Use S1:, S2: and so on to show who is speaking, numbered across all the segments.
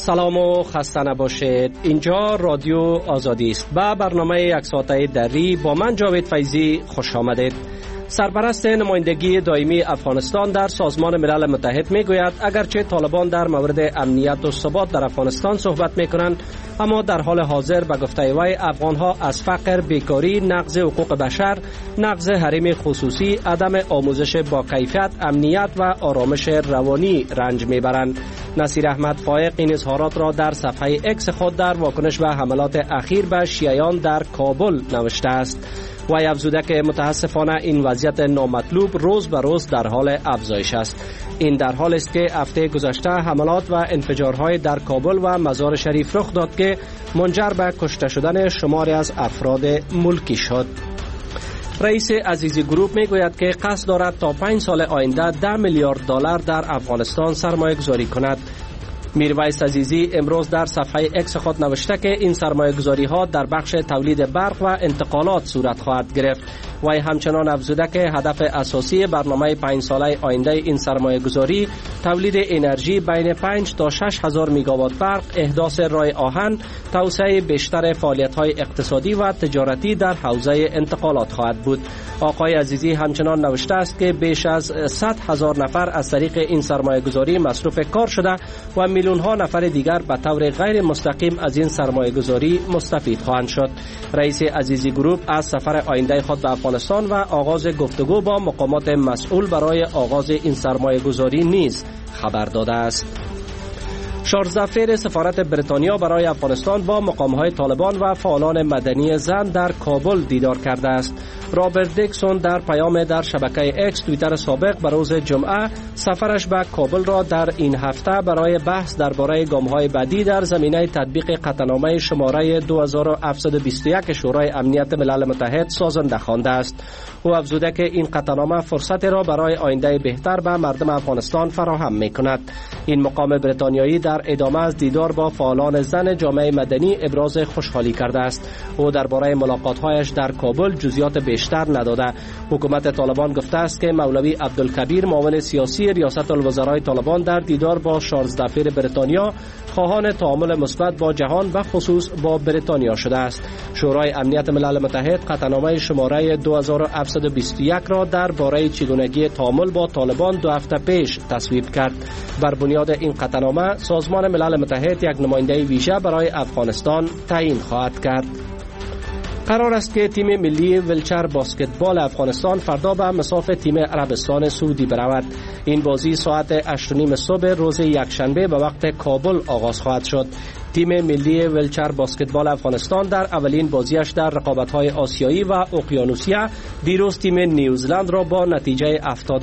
S1: سلام و خسته نباشید. اینجا رادیو آزادی است. با برنامه یک ساعته دری با من جاوید فیضی خوش آمدید. سرپرست نمایندگی دائمی افغانستان در سازمان ملل متحد میگوید اگرچه طالبان در مورد امنیت و ثبات در افغانستان صحبت میکنند، اما در حال حاضر به گفته وی افغانها از فقر، بیکاری، نقض حقوق بشر، نقض حریم خصوصی، عدم آموزش با کیفیت، امنیت و آرامش روانی رنج میبرند. نصیر احمد فائق این اظهارات را در صفحه اکس خود در واکنش به حملات اخیر به شیعیان در کابل نوشته است. وی افزوده که متاسفانه این وضعیت نامطلوب روز به روز در حال افزایش است. این در حال است که هفته گذشته حملات و انفجارهای در کابل و مزار شریف رخ داد که منجر به کشته شدن شماری از افراد ملکی شد. رئیس عزیزی گروپ میگوید که قصد دارد تا 5 سال آینده 10 میلیارد دلار در افغانستان سرمایه گذاری کند. میرویس عزیزی امروز در صفحه اکس خود نوشته که این سرمایه گذاری ها در بخش تولید برق و انتقالات صورت خواهد گرفت. وی همچنان افزوده که هدف اساسی برنامه 5 ساله آینده این سرمایه گذاری تولید انرژی بین 5 تا 6 هزار میگاوات برق، احداث راه آهن، توسعه بیشتر فعالیت های اقتصادی و تجارتی در حوزه انتقالات خواهد بود. آقای عزیزی همچنان نوشته است که بیش از 100 هزار نفر از طریق این سرمایه گذاری مصروف کار شده و میلیون ها نفر دیگر به طور غیر مستقیم از این سرمایه گذاری مستفید خواهند شد. رئیس عزیزی گروپ از سفر آینده خود به افغانستان و آغاز گفتگو با مقامات مسئول برای آغاز این سرمایه گذاری نیز خبر داده است. شارلز دفیر سفارت بریتانیا برای افغانستان با مقام‌های طالبان و فعالان مدنی زن در کابل دیدار کرده است. رابرت دیکسون در پیام در شبکه اکس توییتر سابق به روز جمعه سفرش به کابل را در این هفته برای بحث درباره گام‌های بعدی در زمینه تطبیق قطعنامه شماره 2721 شورای امنیت ملل متحد سازنده خوانده است. او افزوده که این قطعنامه فرصتی را برای آینده بهتر به مردم افغانستان فراهم می‌کند. این مقام بریتانیایی در ادامه از دیدار با فعالان زن جامعه مدنی ابراز خوشحالی کرده است. او درباره ملاقات‌هایش در کابل جزئیات بیشتر نداده. حکومت طالبان گفته است که مولوی عبدالکبیر معاون سیاسی ریاست الوزرای طالبان در دیدار با شارلز دفیر بریتانیا خواهان تعامل مثبت با جهان و خصوص با بریتانیا شده است. شورای امنیت ملل متحد قطعنامه شماره 2721 را درباره چگونگی تعامل با طالبان 2 هفته پیش تصویب کرد. بر بنیاد این قطعنامه سازمان ملل متحد یک نماینده ویژه برای افغانستان تعیین خواهد کرد. قرار است که تیم ملی ویلچر باسکتبال افغانستان فردا به مصاف تیم عربستان سعودی برود. این بازی ساعت 8:30 صبح روز یکشنبه به وقت کابل آغاز خواهد شد. تیم ملی ویلچر باسکتبال افغانستان در اولین بازیش در رقابت‌های آسیایی و اقیانوسیه دیروز تیم نیوزلند را با نتیجه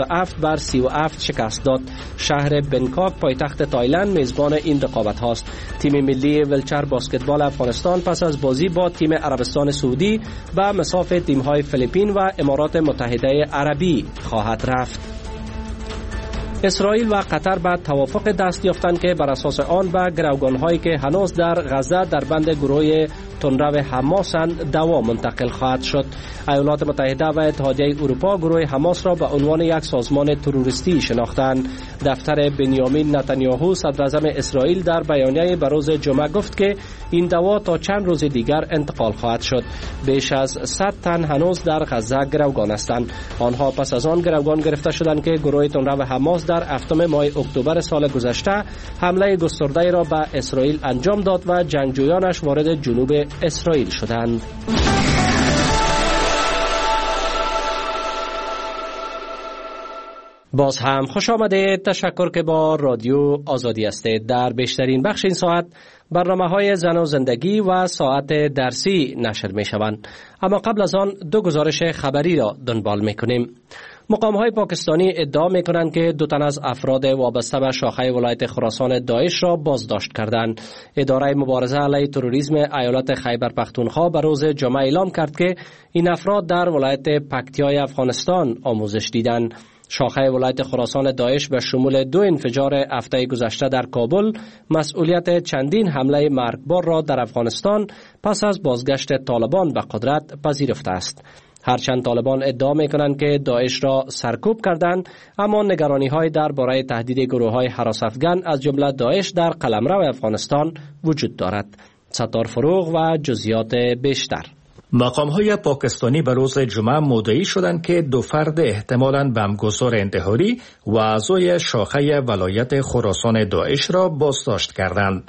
S1: 77-37 شکست داد. شهر بنکاک پایتخت تایلند میزبان این رقابت هاست. تیم ملی ویلچر باسکتبال افغانستان پس از بازی با تیم عربستان سعودی به مصاف تیم‌های فیلیپین و امارات متحده عربی خواهد رفت. اسرائیل و قطر به توافق دست یافتند که بر اساس آن به گروگان‌هایی که هنوز در غزه در بند گروه تندرو حماسند دوا منتقل خواهد شد. ایالات متحده و اتحادیه اروپا گروه حماس را به عنوان یک سازمان تروریستی شناختند. دفتر بنیامین نتانیاهو صدر اعظم اسرائیل در بیانیه به روز جمعه گفت که این دوا تا چند روز دیگر انتقال خواهد شد. بیش از 100 تن هنوز در غزه گروگان هستند. آنها پس از آن گروگان گرفته شدند که گروه تندرو حماس در 7 ماه اکتبر سال گذشته حمله گسترده را به اسرائیل انجام داد و جنگجویانش وارد جنوب اسرائیل شدند. باز هم خوش آمدید. تشکر که با رادیو آزادی هستید. در بیشترین بخش این ساعت برنامه‌های زن و زندگی و ساعت درسی نشر می‌شوند. اما قبل از آن 2 گزارش خبری را دنبال می‌کنیم. مقام‌های پاکستانی ادعا می‌کنند که 2 تن از افراد وابسته به شاخه ولایت خراسان داعش را بازداشت کردند. اداره مبارزه علیه تروریسم ایالت خیبر پختونخوا به روز جمعه اعلام کرد که این افراد در ولایت پکتیای افغانستان آموزش دیدند. شاخه ولایت خراسان داعش به شمول 2 انفجار هفته گذشته در کابل مسئولیت چندین حمله مرگبار را در افغانستان پس از بازگشت طالبان به قدرت پذیرفته است. هرچند طالبان ادعا میکنند که داعش را سرکوب کردند، اما نگرانی‌های درباره تهدید گروه‌های هراس افغان از جمله داعش در قلمرو افغانستان وجود دارد. ستار فروغ و جزئیات بیشتر.
S2: مقام‌های پاکستانی به روز جمعه مدعی شدند که 2 فرد احتمالاً بمبگسار انتحاری و اعضای شاخه ولایت خراسان داعش را بازداشت کردند.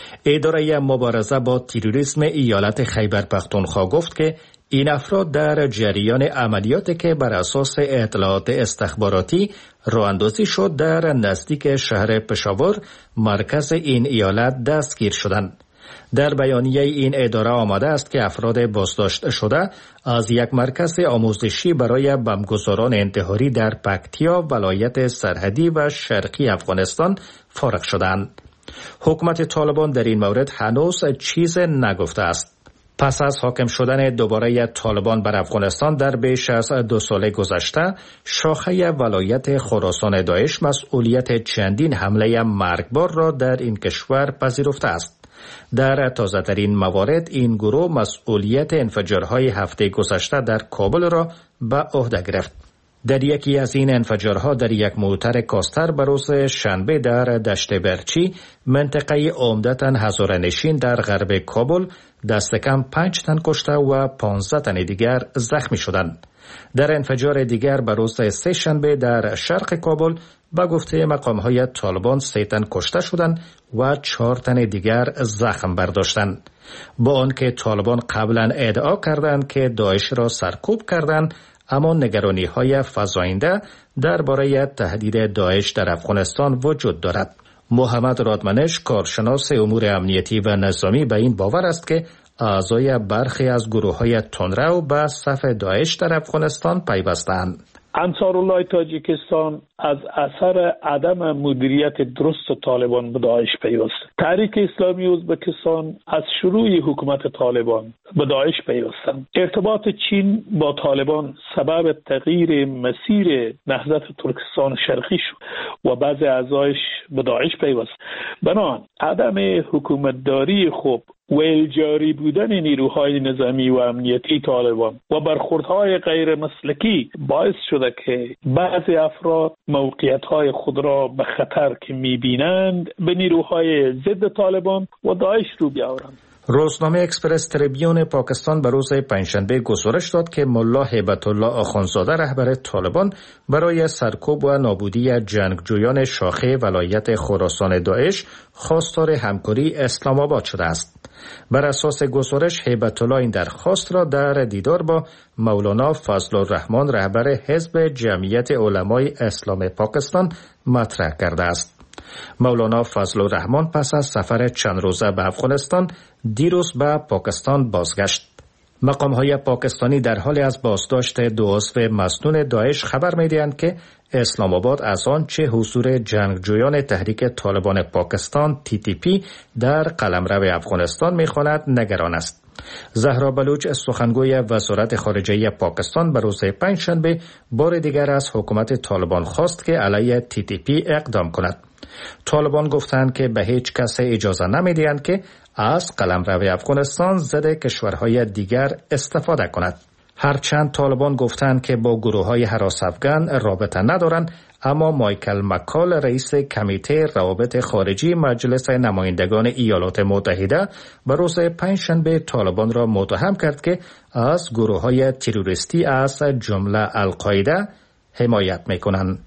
S2: اداره مبارزه با تروریسم ایالت خیبر پختونخوا گفت که این افراد در جریان عملیاتی که بر اساس اطلاعات استخباراتی راه اندازی شد در نزدیک شهر پشاور مرکز این ایالت دستگیر شدند. در بیانیه این اداره آمده است که افراد بازداشت شده از یک مرکز آموزشی برای بمبگساران انتحاری در پکتیا ولایت سرحدی و شرقی افغانستان فارغ شدند. حکومت طالبان در این مورد هنوز چیز نگفته است. پس از حاکم شدن دوباره طالبان بر افغانستان در بیش از 2 سال گذشته، شاخه ولایت خراسان داعش مسئولیت چندین حمله مرگبار را در این کشور پذیرفته است. در تازه‌ترین موارد این گروه مسئولیت انفجارهای هفته گذشته در کابل را به عهده گرفت. در یکی از این انفجارها در یک موتر کاستر به روز شنبه در دشت برچی، منطقه عمدتاً هزاره‌نشین در غرب کابل، دست کم 5 تن کشته و 15 تن دیگر زخمی شدند. در انفجار دیگر به روز سه شنبه در شرق کابل به گفته مقام‌های طالبان 3 تن کشته شدند و 4 تن دیگر زخم برداشتند. با آنکه طالبان قبلا ادعا کردند که داعش را سرکوب کردند، اما نگرانی‌های فزاینده درباره تهدید داعش در افغانستان وجود دارد. محمد رادمنش، کارشناس امور امنیتی و نظامی، به این باور است که اعضای برخی از گروه‌های تندرو به صف داعش در افغانستان پیوستند.
S3: انصارالله تاجیکستان از اثر عدم مدیریت درست طالبان به داعش پیوست. تحریک اسلامی ازبکستان از شروع حکومت طالبان به داعش پیوستند. ارتباط چین با طالبان سبب تغییر مسیر نهضت ترکستان شرقی شد و بعضی اعضایش به داعش پیوست. بنابراین عدم حکومتداری خوب و الجاری بودن نیروهای نظامی و امنیتی طالبان و برخوردهای غیر مسلکی باعث شده که بعضی افراد موقعیت‌های خود را به خطر که می‌بینند به نیروهای ضد طالبان و داعش رو بیاورند.
S2: روزنامه اکسپرس تریبیون پاکستان به روز پنجشنبه گزارش داد که ملا هیبت الله آخوندزاده رهبر طالبان برای سرکوب و نابودی جنگجویان شاخه ولایت خراسان داعش خواستار همکاری اسلام آباد شده است. بر اساس گزارش هیبت الله این درخواست را در دیدار با مولانا فضل الرحمن رهبر حزب جمعیت علمای اسلام پاکستان مطرح کرده است. مولانا فضل الرحمن پس از سفر چند روزه به افغانستان دیروز به پاکستان بازگشت. مقام‌های پاکستانی در حال از بازداشت 2 عضو مسنون داعش خبر می‌دهند که اسلام آباد از آنچه حضور جنگجویان تحریک طالبان پاکستان TTP در قلمرو افغانستان می‌خواند نگران است. زهرا بلوچ، سخنگوی وزارت خارجه پاکستان، به روز پنجشنبه بار دیگر از حکومت طالبان خواست که علیه TTP اقدام کند. طالبان گفتند که به هیچ کس اجازه نمی‌دهند که از قلمرو افغانستان ضد کشورهای دیگر استفاده کند. هرچند طالبان گفتند که با گروه‌های هراس افغان رابطه ندارند، اما مایکل مکال، رئیس کمیته روابط خارجی مجلس نمایندگان ایالات متحده، به روز پنجشنبه طالبان را متهم کرد که از گروه‌های تروریستی از جمله القاعده حمایت می‌کنند.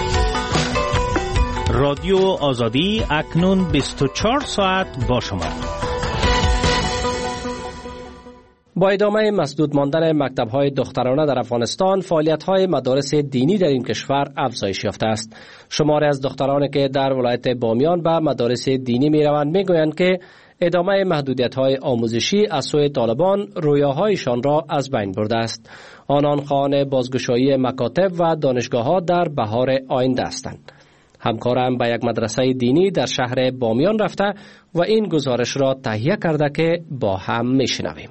S4: رادیو آزادی اکنون 24 ساعت با شما.
S1: با ادامه مسدود ماندن مکتب‌های دخترانه در افغانستان، فعالیت‌های مدارس دینی در این کشور افزایش یافته است. شماری از دخترانی که در ولایت بامیان به مدارس دینی می‌روند می‌گویند که ادامه محدودیت‌های آموزشی از سوی طالبان رویاهایشان را از بین برده است. آنان خواهان بازگشایی مکاتب و دانشگاه‌ها در بهار آینده هستند. همکارم به یک مدرسه دینی در شهر بامیان رفته و این گزارش را تهیه کرده که با هم میشنویم.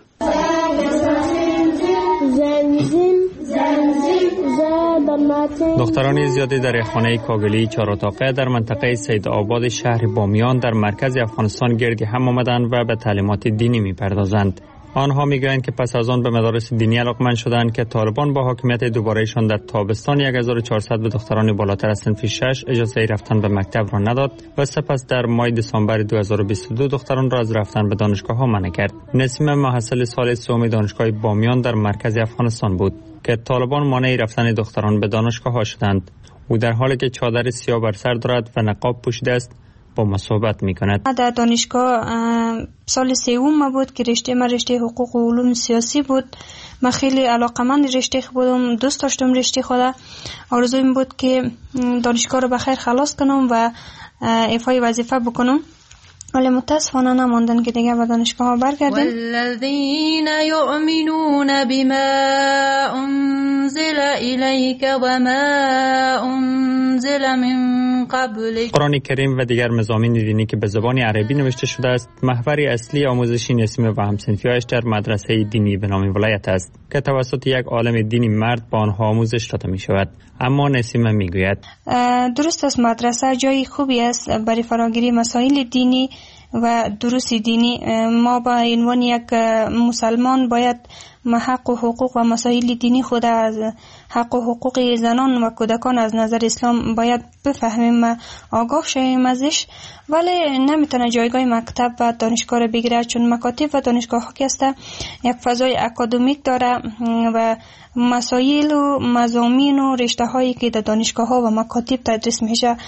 S5: دختران زیادی در خانه کاگلی 4 اتاقه در منطقه سید آباد شهر بامیان در مرکز افغانستان گردی هم آمدند و به تعلیمات دینی می‌پردازند. آنها میگویند که پس از آن به مدارس دینی علاقمند شدند که طالبان با حاکمیت دوبارهشان در تابستان 1400 به دختران بالاتر از صنف 6 اجازه رفتن به مکتب را نداد و سپس در ماه دسامبر 2022 دختران را از رفتن به دانشگاه ها منع کرد. نسیم محصل سال سوم دانشگاه بامیان در مرکز افغانستان بود که طالبان مانع رفتن دختران به دانشگاه ها شدند. او در حالی که چادر سیاه بر سر دارد و نقاب پوشیده است با ما صحبت می‌کند.
S6: در دانشگاه سال سوم بود که رشته حقوق و علوم سیاسی بود. من خیلی علاقه‌مند رشته بودم، دوست داشتم رشته خود. آرزویم بود که دانشگاه رو بخیر خلاص کنم و ایفای وظیفه بکنم. ولی متاسفانه نماندن که دیگه به دانشگاه ها برگردیم.
S7: والذین یؤمنون بما انزل الیک و ما انزل من قبلک.
S5: قرآن کریم و دیگر مضامین دینی که به زبان عربی نوشته شده است محور اصلی آموزشی نسیم و همسنفی‌هایش در مدرسه دینی به نام ولایت است که توسط یک عالم دینی مرد با آنها آموزش داده می شود. اما نسیم میگوید
S6: درست است، مدرسه جای خوبی است برای فراگیری مسائل دینی و دروس دینی. ما با عنوان یک مسلمان باید حق و حقوق و مسائل دینی خود از حق و حقوق زنان و کودکان از نظر اسلام باید بفهمیم و آگاه شویم ازش، ولی نمیتونه جایگاه مکتب و دانشگاه رو بگیره، چون مکاتب و دانشگاه ها که یک فضای اکادمیک داره و مسائل و مضامین و رشته هایی که در دانشگاه ها و مکاتب تدریس میشه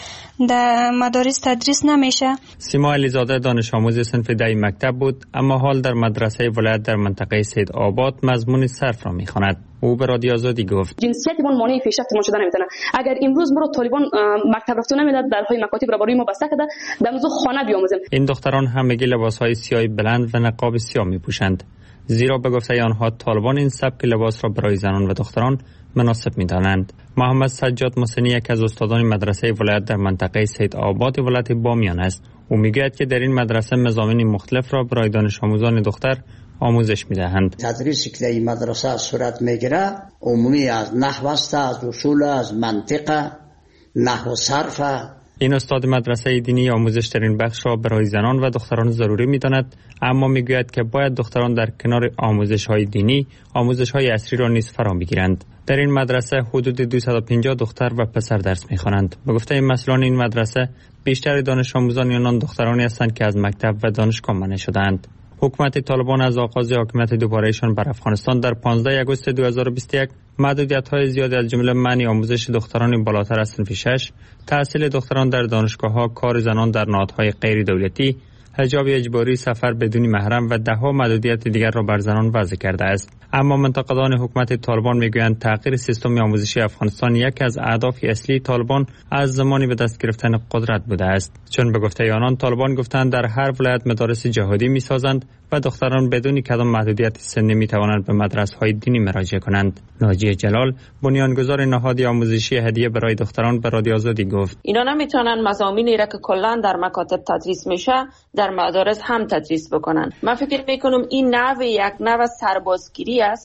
S6: در مدارس تدریس نمیشه.
S5: سیما علیزاده دانش آموز صنف 10 مکتب بود، اما حال در مدرسه ولایت در منطقه سید آباد مضمون صرف را میخواند. او به رادیو آزادی گفت
S8: جنسیتمون مانع پیشرفتمون شده نمیتونه. اگر امروز ما رو طالبان مکتب رفتن نمیداد، درهای مکاتب را برای ما بسته کرده، در روز خانه بیاموزیم.
S5: این دختران همگی لباسهای سیاه بلند و نقاب سیاه میپوشند، زیرا به گفته آنها طالبان این سبک لباس را برای زنان و دختران مناسب می‌دانند. محمد سجاد محسنی یک از استادان مدرسه ولایت در منطقه سید آباد ولایت بامیان است. او میگوید که در این مدرسه مضامین مختلف را برای دانش آموزان دختر آموزش می‌دهند.
S9: تدریسی که در این مدرسه صورت می‌گیره عمومی از نحو است، از اصول، از منطق، نحو و صرف.
S5: این استاد مدرسه دینی آموزش در این بخش را برای زنان و دختران ضروری می‌داند، اما میگوید که باید دختران در کنار آموزش‌های دینی، آموزش‌های عصری را نیز فرا بگیرند. در این مدرسه حدود 250 دختر و پسر درس می‌خوانند. به گفته مسئولان این مدرسه بیشتر دانش آموزان آنان دخترانی هستند که از مکتب و دانشگاه منع شده‌اند. حکومت طالبان از آغاز حاکمیت دوبارهشان بر افغانستان در 15 آگوست 2021 محدودیت‌های زیادی از جمله منع آموزش دختران بالاتر از صنف 6، تحصیل دختران در دانشگاه‌ها، کار زنان در نهادهای غیر دولتی، حجاب اجباری، سفر بدون محرم و ده‌ها محدودیت دیگر را بر زنان وضع کرده است. اما منتقدان حکومت طالبان میگویند تغییر سیستم آموزشی افغانستان یکی از اهداف اصلی طالبان از زمانی به دست گرفتن قدرت بوده است، چون به گفته آنان طالبان گفتند در هر ولایت مدارس جهادی میسازند و دختران بدون کدام محدودیت سنی میتوانند به مدرسه‌های دینی مراجعه کنند. ناجیه جلال بنیانگذار نهاد آموزشی هدیه برای دختران به رادیو آزادی گفت
S10: اینا نمیتونن مضامینی را که کلا در مکاتب تدریس میشه در مدارس هم تدریس بکنن. من فکر میکنم این یک نوع سربازگیری است.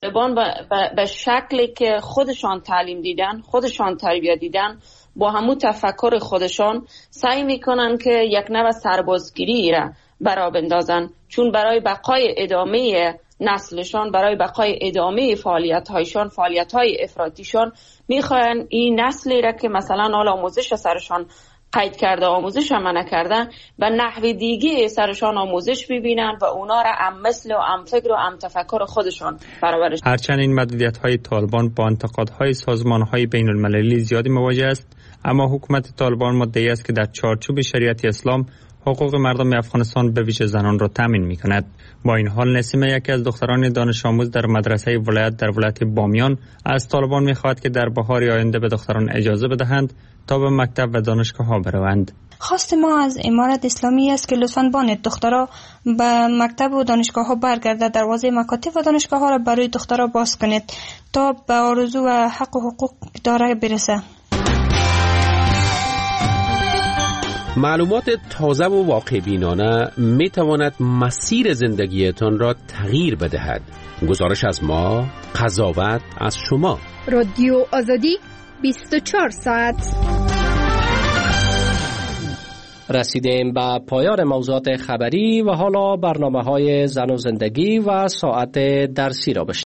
S10: به شکلی که خودشان تعلیم دیدن، خودشان تربیت دیدن، با همون تفکر خودشان سعی میکنن که یک نوع سربازگیری را برا بندازن، چون برای بقای ادامه نسلشان، برای بقای ادامه فعالیت‌هایشان، فعالیت‌های افراطیشان میخواین این نسلی را که مثلا حال آموزش سرشان قید کرده، آموزش هم نکردن، به نحو دیگه سرشان آموزش ببینن و اونا را هم مثل و هم فکر و هم تفکر خودشان برابرش.
S5: هرچند این محدودیت‌های طالبان با انتقادهای سازمان‌های بین‌المللی زیادی مواجه است، اما حکومت طالبان مدعی است که در چارچوب شریعت اسلام حقوق مردم افغانستان به ویژه زنان را تامین می‌کند. با این حال نسیم یکی از دختران دانش آموز در مدرسه ولایت در ولایت بامیان از طالبان می‌خواهد که در بهار آینده به دختران اجازه بدهند تا به مکتب و دانشگاه‌ها بروند.
S6: خواست ما از امارت اسلامی است که لطفاً بانید دخترها به مکتب و دانشگاه‌ها برگرده، دروازه مکاتب و دانشگاه‌ها را برای دخترها باز کنید تا به آرزو و حق و حقوق داره برسه.
S11: معلومات تازه و واقع بینانه می تواند مسیر زندگیتان را تغییر بدهد. گزارش از ما، قضاوت از شما.
S12: رادیو آزادی 24 ساعت.
S1: رسیدیم به پایان موضوعات خبری و حالا برنامه‌های زن و زندگی و ساعت درسی را بشنویم.